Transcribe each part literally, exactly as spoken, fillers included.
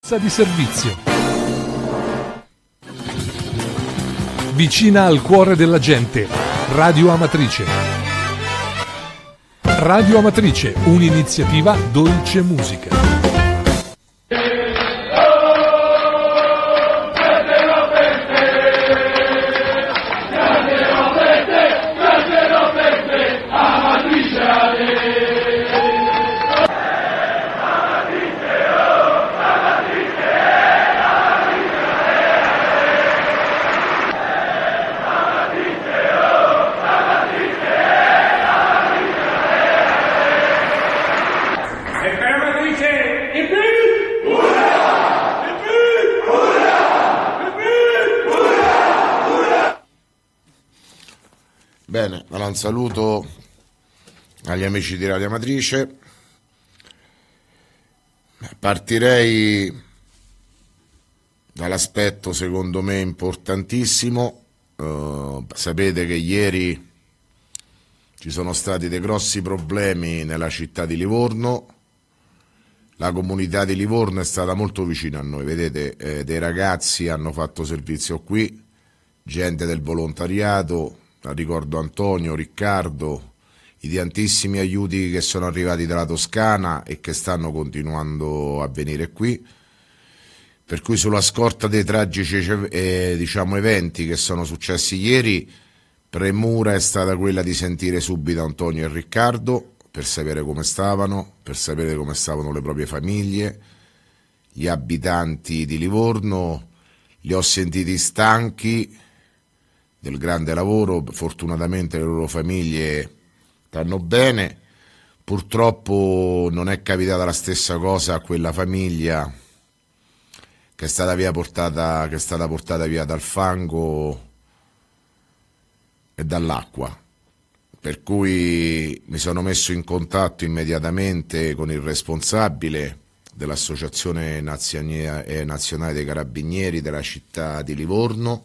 di servizio. Vicina al cuore della gente, Radio Amatrice. Radio Amatrice, un'iniziativa Dolce Musica. Bene, allora un saluto agli amici di Radio Amatrice. Partirei dall'aspetto secondo me importantissimo. Uh, sapete che ieri ci sono stati dei grossi problemi nella città di Livorno. La comunità di Livorno è stata molto vicina a noi, vedete, eh, dei ragazzi hanno fatto servizio qui, gente del volontariato. Ricordo Antonio, Riccardo, i tantissimi aiuti che sono arrivati dalla Toscana e che stanno continuando a venire qui, per cui sulla scorta dei tragici eh, diciamo, eventi che sono successi ieri, premura è stata quella di sentire subito Antonio e Riccardo per sapere come stavano, per sapere come stavano le proprie famiglie, gli abitanti di Livorno. Li ho sentiti stanchi del grande lavoro, fortunatamente le loro famiglie stanno bene. Purtroppo non è capitata la stessa cosa a quella famiglia che è stata via portata, che è stata portata via dal fango e dall'acqua, per cui mi sono messo in contatto immediatamente con il responsabile dell'Associazione Nazionale dei Carabinieri della città di Livorno,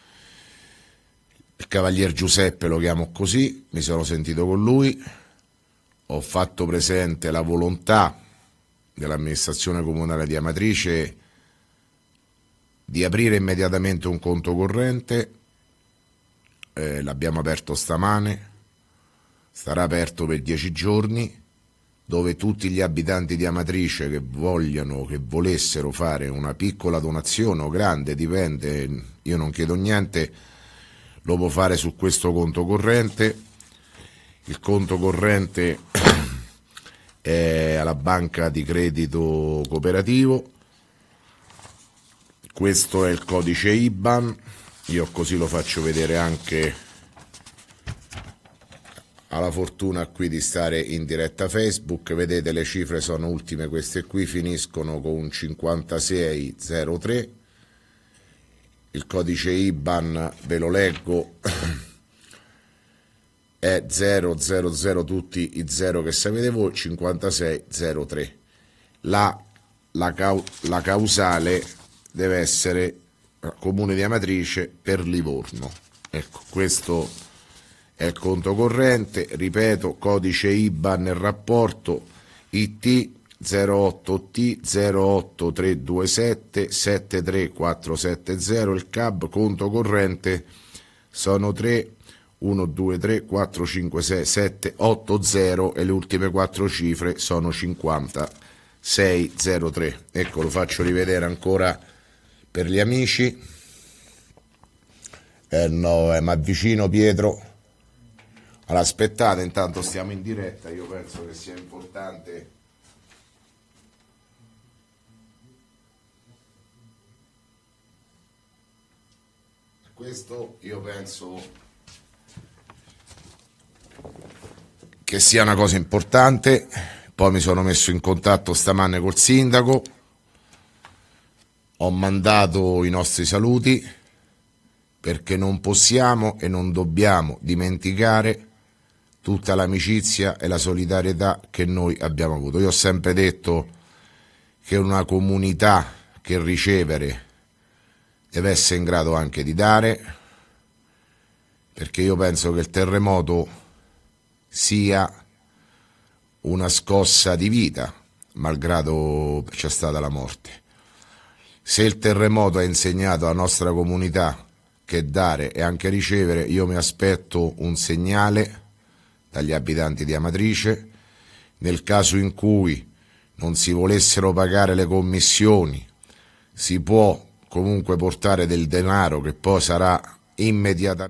il Cavalier Giuseppe, lo chiamo così. Mi sono sentito con lui, ho fatto presente la volontà dell'amministrazione comunale di Amatrice di aprire immediatamente un conto corrente, eh, l'abbiamo aperto stamane, starà aperto per dieci giorni, dove tutti gli abitanti di Amatrice che vogliano, che volessero fare una piccola donazione o grande, dipende, io non chiedo niente, lo può fare su questo conto corrente. Il conto corrente è alla banca di credito cooperativo, questo è il codice I B A N, io così lo faccio vedere anche alla fortuna qui di stare in diretta Facebook, vedete le cifre sono ultime, queste qui finiscono con un cinquantasei zero tre. Il codice I B A N, ve lo leggo, è zero zero zero, tutti i zero che sapete voi, cinquantasei zero tre. La, la, cau, la causale deve essere Comune di Amatrice per Livorno. Ecco, questo è il conto corrente, ripeto, codice I B A N e rapporto I T zero otto T zero otto tre due sette sette tre quattro sette zero, il C A B conto corrente sono tre uno due tre quattro cinque sei sette otto zero e le ultime quattro cifre sono cinquantasei zero tre. Ecco, lo faccio rivedere ancora per gli amici. Eh no, eh, ma vicino Pietro. Allora, aspettate, intanto stiamo in diretta, io penso che sia importante. Questo io penso che sia una cosa importante. Poi mi sono messo in contatto stamane col sindaco, ho mandato i nostri saluti, perché non possiamo e non dobbiamo dimenticare tutta l'amicizia e la solidarietà che noi abbiamo avuto. Io ho sempre detto che una comunità che ricevere deve essere in grado anche di dare, perché io penso che il terremoto sia una scossa di vita, malgrado c'è stata la morte. Se il terremoto ha insegnato alla nostra comunità che dare e anche ricevere, io mi aspetto un segnale dagli abitanti di Amatrice. Nel caso in cui non si volessero pagare le commissioni, si può comunque portare del denaro che poi sarà immediatamente